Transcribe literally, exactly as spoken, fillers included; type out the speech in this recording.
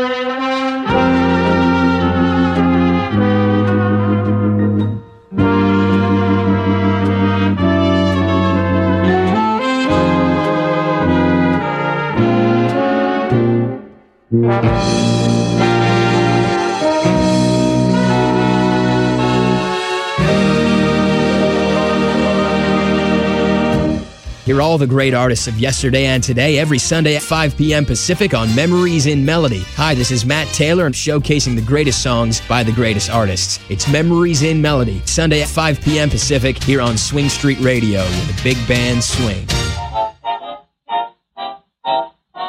Hear all the great artists of yesterday and today every Sunday at five p.m. Pacific on Memories in Melody. Hi, this is Matt Taylor. I'm showcasing the greatest songs by the greatest artists. It's Memories in Melody, Sunday at five p.m. Pacific here on Swing Street Radio with a big band swing.